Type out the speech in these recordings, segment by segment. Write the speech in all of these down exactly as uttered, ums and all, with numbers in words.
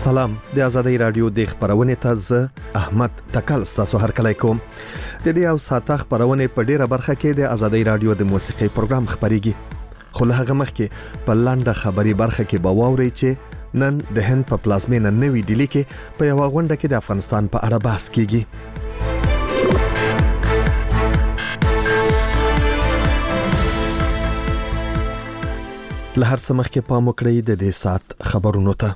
سلام د آزادۍ رادیو د خبرونه ته ز احمد تکل تاسو هر کله کوم د دې او ساته خبرونه په ډیره برخه کې د آزادۍ رادیو د موسیقي پروګرام خبريږي خو له هغه مخکې په لاندې خبري برخه کې به واوري چې نن د هند په پلازمینه نوې ډیلی کې په یو غونډه کې د افغانستان په اړه بحث کیږي. له هر څه مخکې پام وکړئ د دې سات خبرونو ته.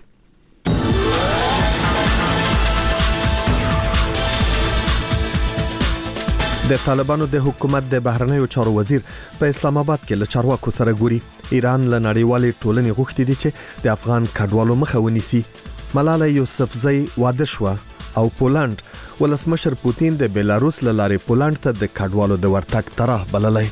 د طالبانو د حکومت د بهرنیو چارو وزیر په اسلام آباد کې له چارواکو سره ګوري. ایران له نړیوالې ټولنې غوښتي دي چې د افغان کډوالو مخه ونیسي. ملاله یوسفزۍ واده شو او پولند ولسمشر پوتین د بیلاروس له لارې پولند ته د کډوالو د ورتګ طرح بللی.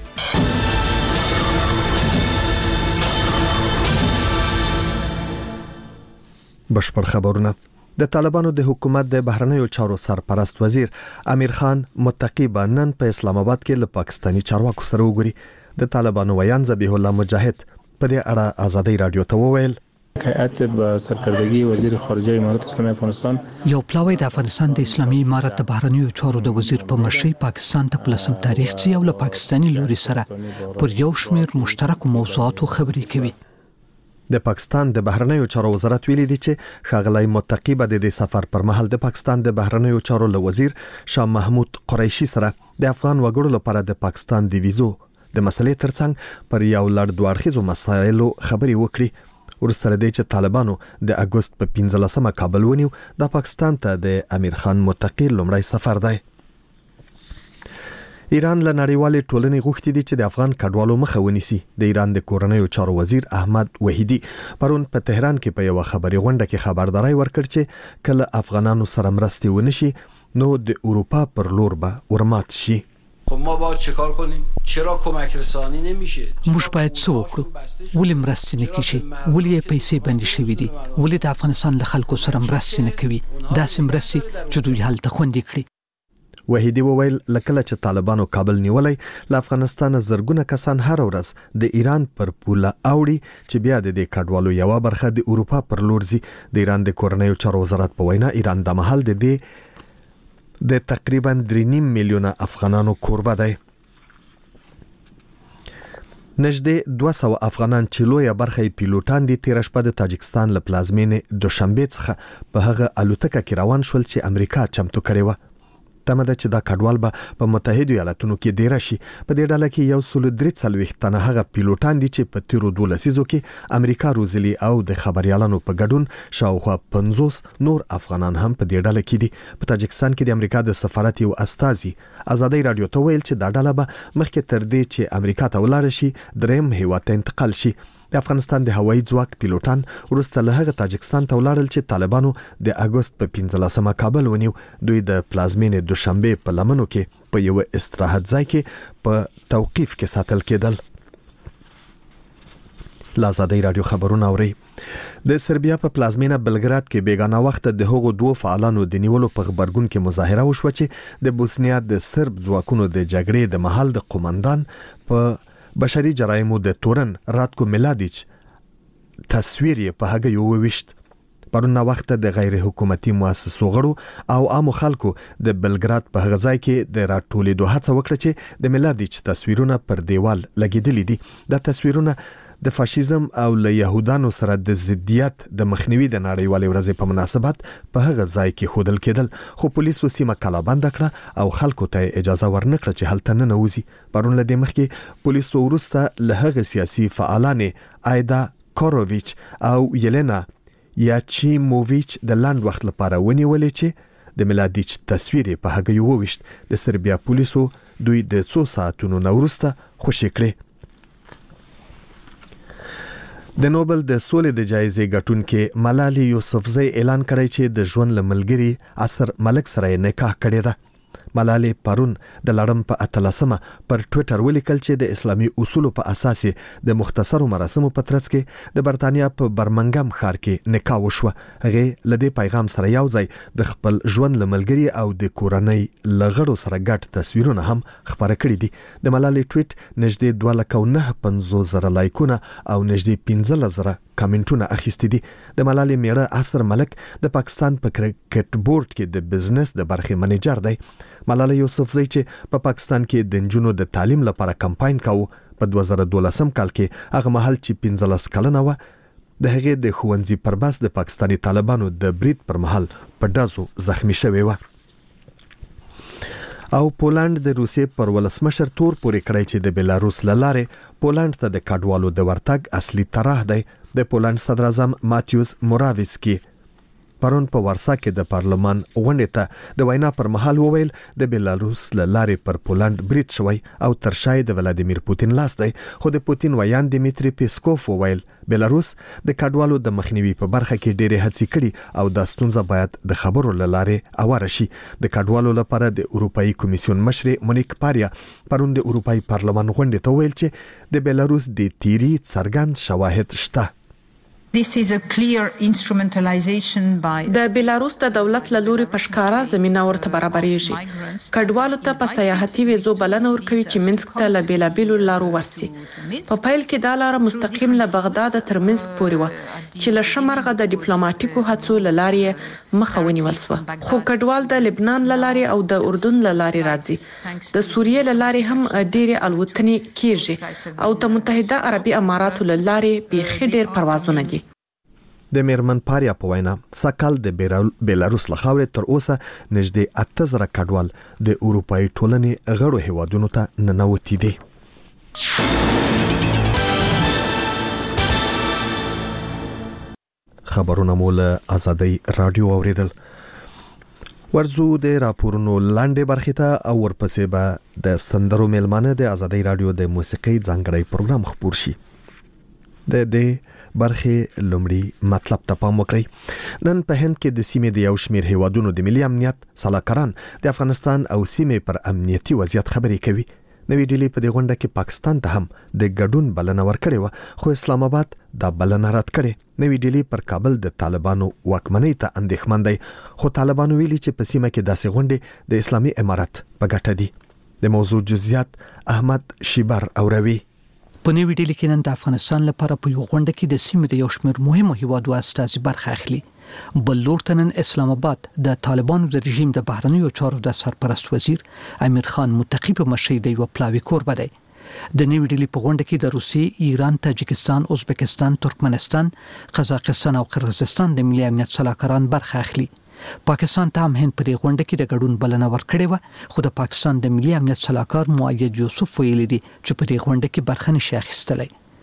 بشپړ خبرونه. د طالبانو د حکومت د بهرنیو چارو سرپرست وزیر امیر خان متقی نن په اسلام آباد کې له پاکستانی چارواکو سره وګوري. د طالبانو ویان ذبیح الله مجاهد په دې اړه آزادۍ رادیو ته وویل: هیئت به سرکردگی وزیر خارجه امارات اسلامی افغانستان یو پلاوی د افغانستان د اسلامي امارت د بهرنیو چارو د وزیر په مشرۍ پاکستان ته پلسم تاریخ څي او له پاکستانی لوري سره پر یو شمېر مشترک موضوعاتو خبرې کوي. د پاکستان د بهرنیو چارو وزارت ویلي دی چې ښاغلی متقی به د سفر پر مهال د پاکستان د بهرنیو چارو له وزیر شاه محمود قریشي سره د افغان وګړو لپاره د پاکستان د ویزو د مسلې ترڅنګ پر یو لړ دوه اړخیزو مسایلو خبرې وکړي. ورسره دی چې طالبانو د اګوست په پنځلسمه کابل ونیو. د پاکستان ته د امیر خان متقی لومړی سفر دی. ایران له نړیوالې ټولنې غوښتي دي چې د افغان کډوالو مخه ونیسي. د ایران د کورنیو چارو وزیر احمد وحیدی پرون په تهران کې په یو خبري غونډه کې خبرداري ورکړ چې کله افغانانو سره مرستې ونشي نو د اروپا پر لور به ورمات شي. خب ما باید چیکار کنیم؟ چرا کمک رسانی نمیشه؟ موږ باید څه وکړو؟ ولې مرستې نه کیږي؟ ولې پیسې بندي شوې دي؟ ولې د افغانستان له خلکو سره مرستې نه کوي؟ داسې مرستې چې دوی هلته خوندي کړي. وحیدی وویل لکه چې طالبانو کابل نیولای له افغانستان زرګونه کسان هر ورځ د ایران پر پوله اوړي چې بیا د دې کډوالو یو برخه د اروپا پر لور ځي. د ایران د کورنیو چارو وزارت په وینا ایران د محل د دې د تقریبا درې نیم میلیونه افغانانو کوربه دی. نږدې دوه سوه افغانان چې لویه برخه پیلوټان دي تیر شپه د تاجکستان له پلازمینې دوشنبه څخه په هغه الوتکه کې روان شول چې امریکا چمتو کړې و. تمه ده چې دا کډوال به په متحده ایالاتونو کې ډیر شي. په دې ډله کې یو سل درې څلوېښت تنه هغه پیلوټان دي چې په تیرو دوه لسیزو کې امریکا روزلي او د خبريالانو په ګډون شاوخوا پنځوس نور افغانان هم په دې ډله کې دي. په تاجکستان کې د امریکا د سفارت یو استازي آزادۍ رادیو ته ویل چې دا ډله به مخکې تر دې چې امریکا ته ولاړ شي دریم هیواد ته انتقال شي. د افغانستان د هوایي ځواک پیلوټان ورسته له هغه تاجکستان ته ولاړل چې طالبانو د اګوست په پنځلسمه کابل ونیو. دوی د پلازمینې دوشنبه په لمنو کې په یو استراحت ځای کې په توقیف کې ساتل کېدل. آزادۍ رادیو خبرونه اوري. د سربیا په پلازمینه بلګراد کې بیگانه وخت د هغو دوه فعالانو د نیولو په خبرګون کې مظاهره وشوه چې د بوسنیا د سرب ځواکونو د جګړې د محل د قومندان په بشري جرایمو د تورن راتکو ملادیچ تصویر یې په هغه یو وشت. پرون وخت د غیر حکومتي مؤسسو غړو او عامو خلکو د بلګراد په هغه ځای کې د راټولېدو هڅه وکړه چې د ملادیچ تصویرونه پر دیوال لګیدلي دي. دا تصویرونه د فاشیزم او له يهودانو سره د ضدیت د مخنیوي د نړیوالې ورځې په مناسبت په هغه ځای کې خودل کېدل. خو پولیسو سیمه کلابند کړه او خلکو ته اجازه ورنکړه چې هلته نه نوځي. پرون له دې مخکې پولیسو ورسته له هغه سیاسي فعالانې آیدا کوروویچ او یلینا یاچیموویچ د لاند وخت لپاره ونیولې چې د ملادیچ تصویر په هغه یو وشت. د سربیا پولیسو دوی د څو ساعتونو نورسته خوشی کړې. د نوبل د سولې د جایزې ګټونکې ملاله یوسفزۍ اعلان کړی چې د ژوند لملګری اثر ملک سره نکاح کړی ده. ملالۍ پرون د لړم په اتلسمه پر ټوئیټر ولیکل چې د اسلامي اصولو په اساس د مختصرو مراسمو په ترڅ کې د برتانیا په برمنګم ښار کې نکاح وشوه. هغه لدې پیغام سره یو ځای د خپل ژوند لملګری او د کورنۍ لغړو سره ګډ تصویرونه هم خبره کړي دي. د ملالۍ ټویټ نږدې دوه لکه نه پنځوس زره لایکونه او نږدې پنځه زره کمنټونه اخیستي دي. د ملالۍ میړه عصر ملک د پاکستان په کرکټ بورډ کې د بزنس د برخې منیجر دی. ملالۍ یوسفزۍ چې په پاکستان کې د نجونو د تعلیم لپاره کمپاین کاوه په دوه زره دولسم کال کې هغه مهال چې پنځلس کلنه وه د هغې د ښوونځي پر بس د پاکستاني طالبانو د برید پر مهال په ډزو زخمی شوې وه. او پولند د روسیې پر ولسمشر تور پورې کړی چې د بیلاروس له لارې پولند ته د کډوالو د ورتګ اصلي طرح دی. د پولند صدر اعظم ماتیوس موراویسکی پرون په ورسا کې د پارلمان غونډې ته د وینا پر مهال وویل د بیلاروس له لارې پر پولند برید شوی او تر شا د ولادیمیر پوتین لاس دی. خو د پوتین ویان دیمیتری پیسکوف وویل بیلاروس د کډوالو د مخنیوي په برخه کې ډېرې هڅې کړي او دا ستونزه باید د خبرو له لارې اواره شي. د کډوالو لپاره د اروپایي کمیسیون مشر مونیک پاریا پرون د اروپایي پارلمان غونډې ته وویل چې د بیلاروس د تیری څرګند شواهد شته. This is a clear instrumentalization by د بیلاروس د دولت له لوري پښکارا زمينه ورته برابرېږي. کډوالو ته په سیاحتي ویزو بلنه ورکوي چې منسک ته له بیلابیلو لارو ورسي. په پیل کې دا لار مستقیم له بغداد تر منسک پورې و چې له شمرغه د ډیپلوماټیکو هڅو له لارې مخه ونیول شو. خو کډوال د لبنان له لارې او د اردن له لارې راځي. د سوریې له لارې هم ډېرې الوتنې کیږي او د متحده عربي اماراتو له لارې بیخي ډېر پروازونه دي. د میرمن پاریا په وینا سکهال د بیلاروس له خاورې تر اوسه نږدې اته زره کډوال د اروپایي ټولنې غړو هیوادونو ته ننوتي دي. خبرونه مو له آزادۍ رادیو اوریدل. ورزو د راپورونو لاندې برخې ته او ورپسې به د سندرو میلمانه د آزادۍ رادیو د موسیقۍ ځانګړی پروګرام خپور شي. د دې برخې لومړی مطلب ته پام وکړئ. نن په هند کې د سیمې د یو شمېر هیوادونو د ملي امنیت سلاکاران د افغانستان او سیمې پر امنیتي وضعیت خبرې کوي. نوې ډیلی په دې غونډه کې پاکستان ته هم د ګډون بلنه ورکړې و خو اسلام آباد دا بلنه رد کړې. نوې ډیلی پر کابل د طالبانو واکمنۍ ته اندېښمن دی خو طالبانو ویلي چې په سیمه کې داسې غونډې د اسلامي امارت په ګټه دي. د موضوع جزئیات احمد شیبر اوروي. په نوې ډیلی کې نن د افغانستان لپاره په یو غونډه کې د سیمې د یو شمېر مهمو هیوادو استازي برخه اخلي. بل لور ته نن اسلام آباد د طالبانو د رژیم د بهرنیو چارو د سرپرست وزیر امیر خان متقی په مشرۍ د یو پلاوي کوربه دی. د نوې ډیلی په غونډه کې د روسیې، ایران، تاجکستان، ازبکستان، ترکمنستان، قزاقستان او قرغیزستان د ملي امنیت سلاکاران برخه اخلي. پاکستان ته هم هند په دې غونډه کې د ګډون بلنه ورکړې و خو د پاکستان د ملي امنیت سلاکار مؤید یوسف ویلي دي چې په دې غونډه کې برخه نشي اخیستلی.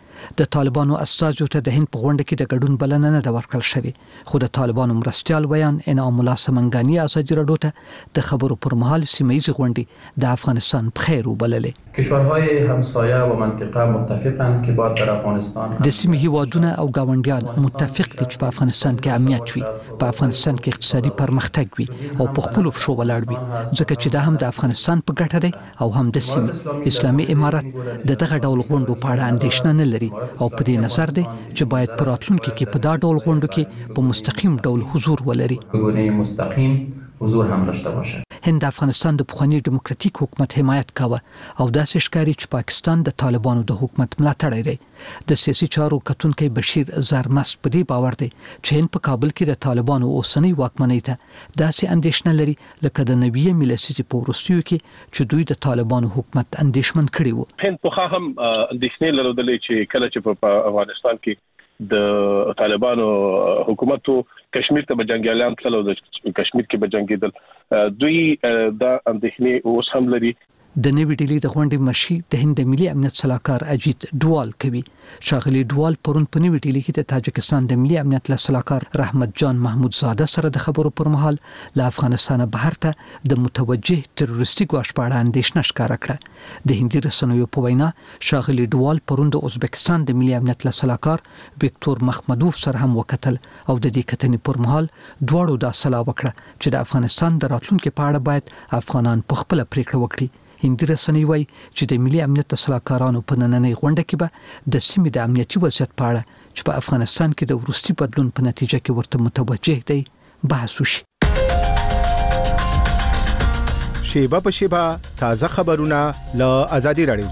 د طالبانو استازو ته د هند په غونډه کې د ګډون بلنه نه ده ورکړل شوې خو د طالبانو مرستیال ویان انعام الله سمنګانی ازادي رادیو ته د خبرو پر مهال سیمه‌ایزې غونډې د افغانستان په خیر وبللې. کشورهای همسایه و منطقه متفقند که باید در افغانستان د سیمې هیوادونه او ګاونډیان متفق دي چې په افغانستان کې امنیت وي، په افغانستان کې اقتصادي پرمختګ وي او په خپلو پښو ولاړ وي ځکه چې دا هم د افغانستان په ګټه دی او هم د سیمې. اسلامي امارت د دغه ډول غونډو په اړه اندېښنه نه لري او په دې نظر دی چې باید په راتلونکي کې په دا ډول غونډو کې په مستقیم ډول حضور ولري. مستقیم حضور هم داشته باشه. هند د افغانستان د پخوانی دیموکراتیک حکومت حمایت کاوه او داسې ښکاري چې پاکستان د طالبانو د حکومت ملاتړی دی. د سیاسي چارو کتونکي بشیر زرمست په دې باور دی چې هند په کابل کې د طالبانو اوسنۍ واکمنۍ ته داسې اندېښنه لري لکه د نوې ملسیزې په وروستیو کې چې دوی د طالبانو حکومت اندېښمن کړي وو. هند په هم اندېښنې لرلې چې کله چې په افغانستان کې د طالبانو حکومت کشمیر ته به جنگیالان تلل او د کشمیر کې به جنگیدل دوی دا اندېښنې اوس هم لري. د نوې ډیلي د غونډې مشي د هند د ملي امنیت صلاحکار اجیت ډوال کوي. شاغلي ډوال پرون په نوې ډیلي کې د تاجکستان د ملي امنیت صلاحکار رحمت جان محمود زاده سره د خبرو پر مهال له افغانستان بهر ته د متوجه تروریستي ګواښ په اړه اندېښنه ښکاره کړه. د هندي رسنیو په وینا شاغلي ډوال پرون د ازبکستان د ملي امنیت صلاحکار وکټور مخمدوف سره هم وکتل او د دې کتنې پر مهال دواړو دا سلا وکړه چې د افغانستان د راتلونکو په اړه باید افغانان په خپل پریکړه وکړي. هندي رسنۍ وایي چې د ملي امنیت صلاحکارانو په نننۍ غونډه کې به د سیمې د امنیتي وضعیت په اړه چې په افغانستان کې د وروستي بدلون په نتیجه کې ورته متوجه دی بحث وشي. شیبه په شیبه تازه خبرونه له آزادي رادیو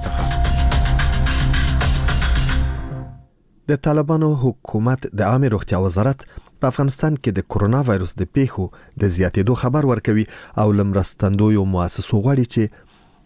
څخه. د طالبانو حکومت د عامه روغتیا وزارت په افغانستان کې د کورونا وایروس د پیښو د زیاتېدو خبر ورکوي او لمرستندویو مؤسسو غواړي چې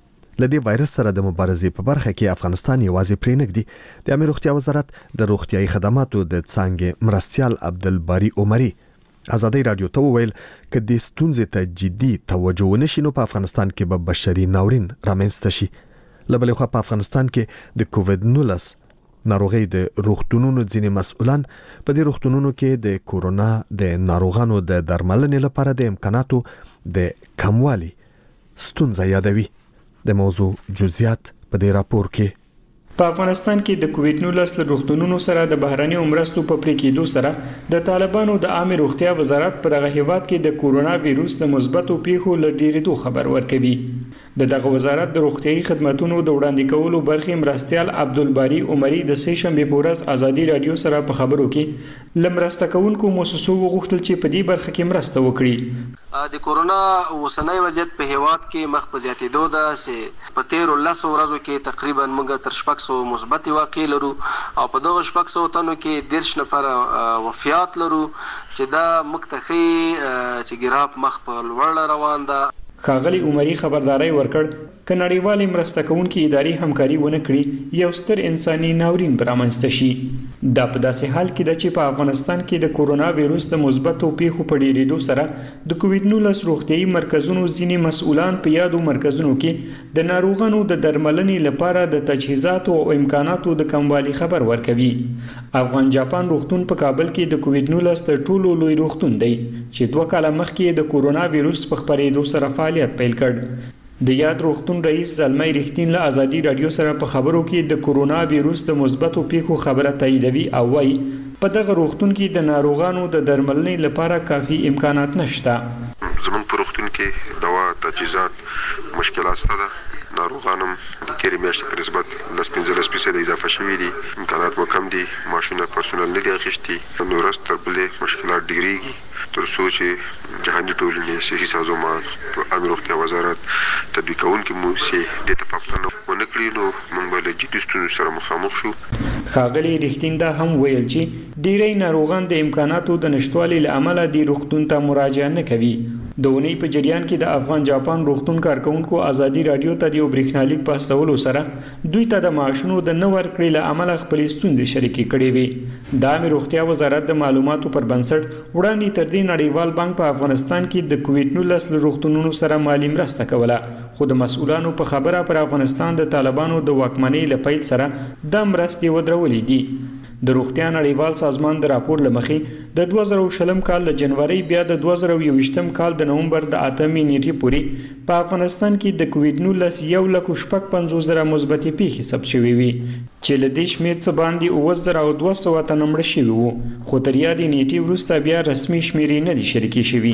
لدې وایرس سره د مبارزې په برخه کې افغانستان یوازې پرې نګدي. د عامه روغتیا وزارت د روغتیايي خدماتو د څانګې مرستيال عبدالباری عمري آزادي رادیو ته وویل چې د ستونزې ته جدي توجه ونشي نو په افغانستان کې به بشري ناورین رامنځته شي. لبل خو په افغانستان کې د کووډ نولس ناروغي د روغتونونو ځینې مسؤلان په دې روغتونونو کې د کورونا د ناروغانو د درملنې لپاره د امکاناتو د کموالي ستونزه یادوي. د موضوع جزئیات په دې راپور کې. په افغانستان کې د کووډ نولس له روغتونونو سره د بهراني مرستو په پرې کېدو سره د طالبانو د عامه روغتیا وزارت په دغه هیواد کې د کورونا وایروس د مثبتو پیښو له ډیرېدو خبر ورکوي. د دغه وزارت د روغتیايي خدماتو د وړاندې کولو برخې مرستيال عبدالباری عمري د سه شنبه په ورځ آزادي رادیو سره په خبرو کې لمرسته کوونکو مؤسسو وغوښتل چې په دې برخه کې مرسته وکړي. د کورونا اوسنۍ وضعیت په هیواد کې مخ په زیاتېدو ده چې په تیر لسو ورځو کې تقریبا موږ تر شپږ سوه مثبت واقع لرو او په دغه شپږ سوه تنو کې دیرش نفر وفات لرو چې دا مکتخي چې ګراف مخ په لوړ روان ده. خاغلی عمري خبرداري ورکړ ک نړیوال مرسته کوونکي اداري همکاري ونه کړي یو ستر انساني ناورین برامنځته شي. دا په داسې حال کې د چې په افغانستان کې د کورونا وایروس د مثبتو پیښو په ډیرېدو سره د کووډ نولس روغتيایي مرکزونو ځینې مسؤلان په یادو مرکزونو کې د ناروغانو د درملنې لپاره د تجهیزاتو او امکاناتو د کموالي خبر ورکوي. افغان جاپان روغتون په کابل کې د کووډ نولس تر ټولو لوی روغتون دی چې دوه کاله مخکې د کورونا وایروس په خپرېدو سره فعالیت پیل کړ. د یاد روغتون رئیس زلمۍ رښتین له آزادي رادیو سره په خبرو کې د کورونا وایروس د مثبتو پیښو خبره تاییدوي او وايي په دغه روغتون کې د ناروغانو د درملنې لپاره کافي امکانات نشته. زموږ په روغتون کې دوا تجهیزات مشکلات شته. ناروغانم د تیرې میاشتې په نسبت لس پنځلس فیصده اضافه شوي دي. امکانات مو کم دي. ماشونه پرسونل نه دي اخیستي. نو ورځ تر بلې مشکلات ډېرېږي تر څو چې جهاني ټولنې صحي سازمان په عامه روغتیا وزارت تطبیق کوونکي موسسې دې ته پاملرنه ونه کړي نو موږ به له جدي ستونزو سره مخامخ شو. ښاغلي رښتین دا هم ویل چې ډیری ناروغان د امکاناتو د نشټوالي له امله د روغتون ته مراجعه نه کوي. د اونۍ په جریان کې د افغان جاپان روغتون کارکونکو آزادي رادیو ته د یو برېښنالیک په استولو سره دوی ته د معاشونو د نه ورکړې له امله خپلې ستونزې شریکې کړې وې. د عامه روغتیا وزارت د معلوماتو پر بنسټ وړاندې تر دې نړیوال بانک په افغانستان کې د کووډ نولس له روغتونونو سره مالي مرسته کوله خو د مسؤلانو په خبره پر افغانستان د طالبانو د واکمنۍ له پیل سره د مرستې ودرولې دي. د روغتیا نړیوال سازمان د راپور لمخې د دوه زره شلم کال له جنوري بیا د دوه زره یوویشتم کال د نومبر د اتمې نیټې پورې په افغانستان کې د کووډ نولس یو لک شپږ پنځوس زره مثبتې پیښې ثبت شوې وي چې له دې شمېر څخه باندې اووه زره او دوه سوه تنه مړه شوي وو خو تر یادې نیټې وروسته بیا رسمي شمېرې نه دي شریکې شوي.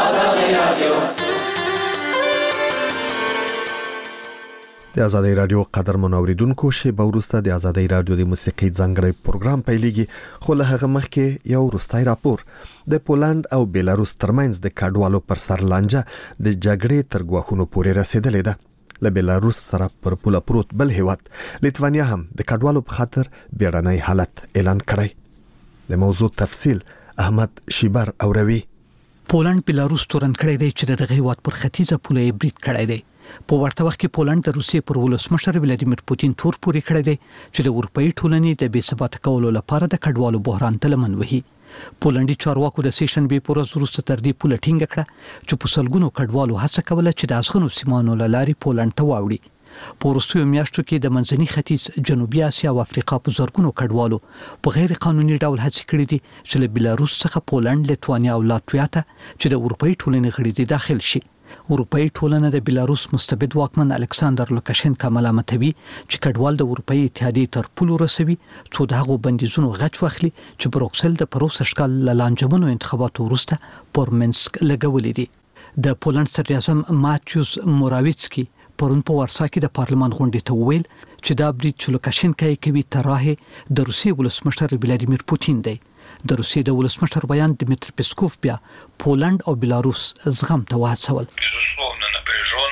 د آزادۍ رادیو قدرمن اوریدونکو شیبه وروسته د آزادۍ رادیو د موسیقي ځانګړی پروګرام پیلېږي خو له هغه مخکې یو وروستی راپور د پولند او بیلاروس ترمنځ د کډوالو پر سر لانجه د جګړې تر ګواښونو پورې رسیدلې ده. له بیلاروس سره پر پوله پروت بل هیواد لیتوانیا هم د کډوالو په خاطر بیړنی حالت اعلان کړی. د موضوع تفصیل احمد شیبر اوروي. پولند بیلاروس تورن کړی دی چې دغه هیواد پر ختیځه پوله یې برید کړی دی. په ورته وخت کې پولند د روسیې پر ولسمشر ولادیمیر پوتین تور پورې کړی دی چې د اروپאי ټولنې د بې ثبات کولو لپاره د کډوالو بحران ته لمن وهي. پولندي چارواکو د سیشن به پر وروسته تر دې پوله ټینګ کړه چې په سلګونو کډوالو هڅه کوله چې د ازغنو سیمانو لاري پولند ته واوړي. په وروستیو میاشتو کې د منځني ختیځ، جنوبي اسیا او افریقا په زرګونو کډوالو په غیر قانوني ډول هڅې کړې دي چې له بلاروس څخه پولند، لیتوانیا او لاتویا ته چې د اروپאי ټولنې غړي دي داخل شي. اروپאי ټولنه د بلاروس مستبد واکمن الکساندر لوکاشنکا ملامتوي چې کډوال د اروپאי اتحادیې تر پولو رسوي څو د هغو بندیزونو غچ واخلي چې بروکسل د پروسه شکل لانجمنو انتخاباتو وروسته پر منسک لګولې دي. د پولند صدر اعظم ماتیوس موراویڅکی پرون په ورسا کې د پارلمان غونډې ته وویل چې دا برید چې لوکاشنکا یې کوي تراه د روسیې ولسمشر ولادیمیر پوتین دی. د روسیې د ولسمشر بیان دمیتر پسکوف بیا پولند او بلاروس زغم ته وهڅول.